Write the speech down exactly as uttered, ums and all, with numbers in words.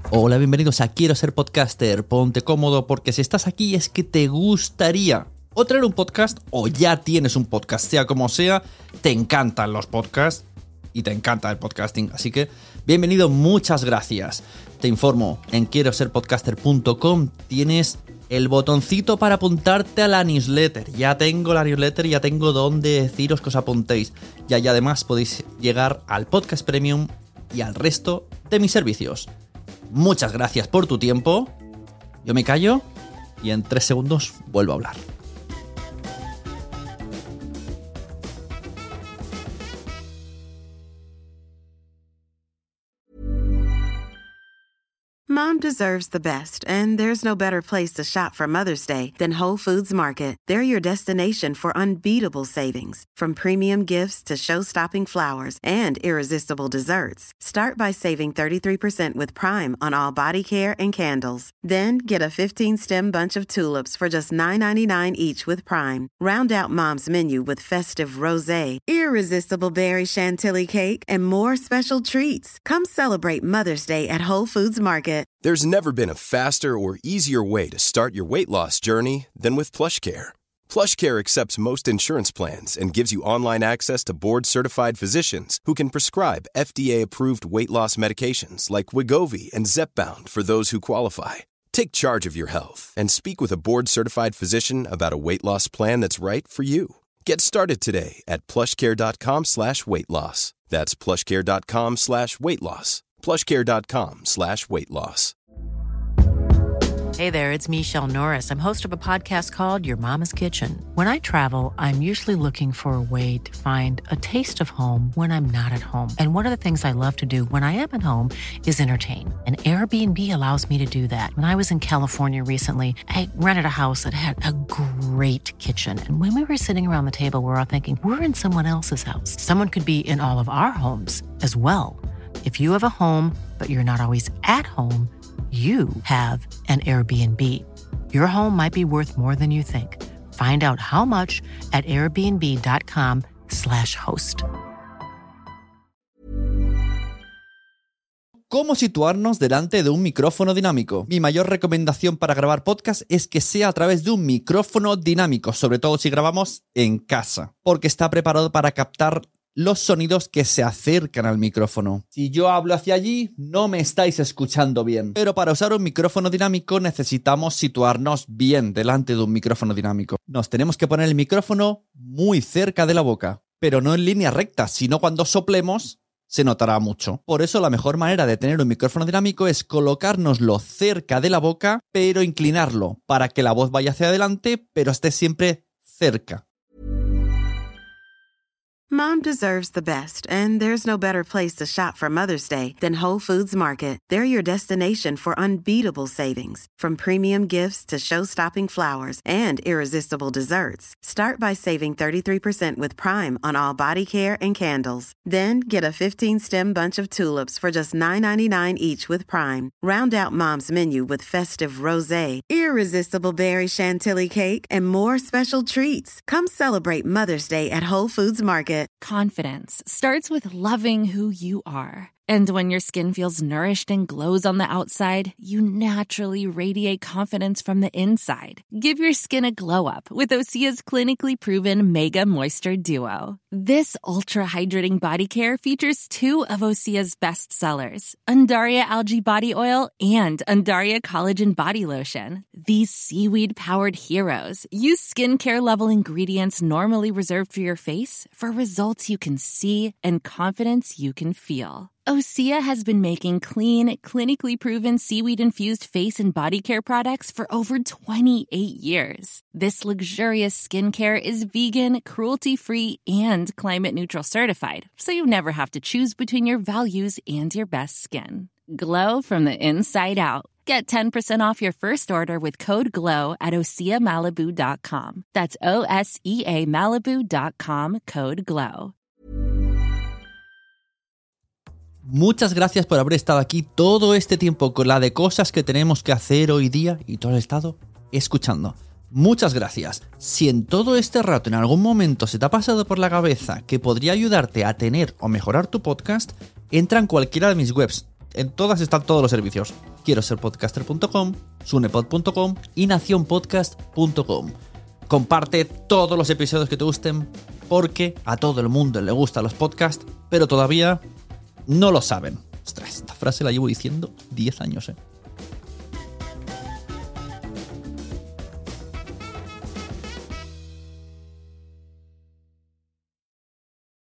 Hola, bienvenidos a Quiero Ser Podcaster. Ponte cómodo porque si estás aquí es que te gustaría o traer un podcast o ya tienes un podcast, sea como sea, te encantan los podcasts y te encanta el podcasting. Así que bienvenido, muchas gracias. Te informo, en quiero ser podcaster punto com tienes el botoncito para apuntarte a la newsletter. Ya tengo la newsletter, ya tengo donde deciros que os apuntéis. Ya y además podéis llegar al podcast premium y al resto de mis servicios. Muchas gracias por tu tiempo. Yo me callo y en tres segundos vuelvo a hablar. Mom deserves the best, and there's no better place to shop for Mother's Day than Whole Foods Market. They're your destination for unbeatable savings, from premium gifts to show-stopping flowers and irresistible desserts. Start by saving thirty-three percent with Prime on all body care and candles. Then get a fifteen-stem bunch of tulips for just nine ninety-nine each with Prime. Round out Mom's menu with festive rosé, irresistible berry chantilly cake, and more special treats. Come celebrate Mother's Day at Whole Foods Market. There's never been a faster or easier way to start your weight loss journey than with PlushCare. PlushCare accepts most insurance plans and gives you online access to board-certified physicians who can prescribe F D A-approved weight loss medications like Wegovy and Zepbound for those who qualify. Take charge of your health and speak with a board-certified physician about a weight loss plan that's right for you. Get started today at plushcare.com slash weight loss. That's plushcare.com slash weight loss. plushcare.com slash weight loss. Hey there, it's Michelle Norris. I'm host of a podcast called Your Mama's Kitchen. When I travel, I'm usually looking for a way to find a taste of home when I'm not at home. And one of the things I love to do when I am at home is entertain. And Airbnb allows me to do that. When I was in California recently, I rented a house that had a great kitchen. And when we were sitting around the table, we were all thinking, we're in someone else's house. Someone could be in all of our homes as well. If you have a home, but you're not always at home, you have an Airbnb. Your home might be worth more than you think. Find out how much at airbnb.com slash host. ¿Cómo situarnos delante de un micrófono dinámico? Mi mayor recomendación para grabar podcast es que sea a través de un micrófono dinámico, sobre todo si grabamos en casa, porque está preparado para captar los sonidos que se acercan al micrófono. Si yo hablo hacia allí, no me estáis escuchando bien. Pero para usar un micrófono dinámico necesitamos situarnos bien delante de un micrófono dinámico. Nos tenemos que poner el micrófono muy cerca de la boca, pero no en línea recta, sino cuando soplemos se notará mucho. Por eso la mejor manera de tener un micrófono dinámico es colocárnoslo cerca de la boca, pero inclinarlo para que la voz vaya hacia adelante, pero esté siempre cerca. Mom deserves the best, and there's no better place to shop for Mother's Day than Whole Foods Market. They're your destination for unbeatable savings, from premium gifts to show-stopping flowers and irresistible desserts. Start by saving thirty-three percent with Prime on all body care and candles. Then get a fifteen-stem bunch of tulips for just nine ninety-nine each with Prime. Round out Mom's menu with festive rosé, irresistible berry chantilly cake, and more special treats. Come celebrate Mother's Day at Whole Foods Market. Confidence starts with loving who you are. And when your skin feels nourished and glows on the outside, you naturally radiate confidence from the inside. Give your skin a glow up with Osea's clinically proven Mega Moisture Duo. This ultra-hydrating body care features two of Osea's best sellers, Undaria Algae Body Oil and Undaria Collagen Body Lotion. These seaweed-powered heroes use skincare-level ingredients normally reserved for your face for results you can see and confidence you can feel. Osea has been making clean, clinically proven seaweed-infused face and body care products for over twenty-eight years. This luxurious skincare is vegan, cruelty-free, and climate-neutral certified, so you never have to choose between your values and your best skin. Glow from the inside out. Get ten percent off your first order with code GLOW at osea malibu dot com. That's O S E A Malibu dot com, code GLOW. Muchas gracias por haber estado aquí todo este tiempo con la de cosas que tenemos que hacer hoy día y todo el estado escuchando. Muchas gracias. Si en todo este rato en algún momento se te ha pasado por la cabeza que podría ayudarte a tener o mejorar tu podcast, entra en cualquiera de mis webs. En todas están todos los servicios. quiero ser podcaster punto com, sunepod punto com y nación podcast punto com. Comparte todos los episodios que te gusten porque a todo el mundo le gustan los podcasts, pero todavía no lo saben. Ostras, esta frase la llevo diciendo diez años, ¿eh?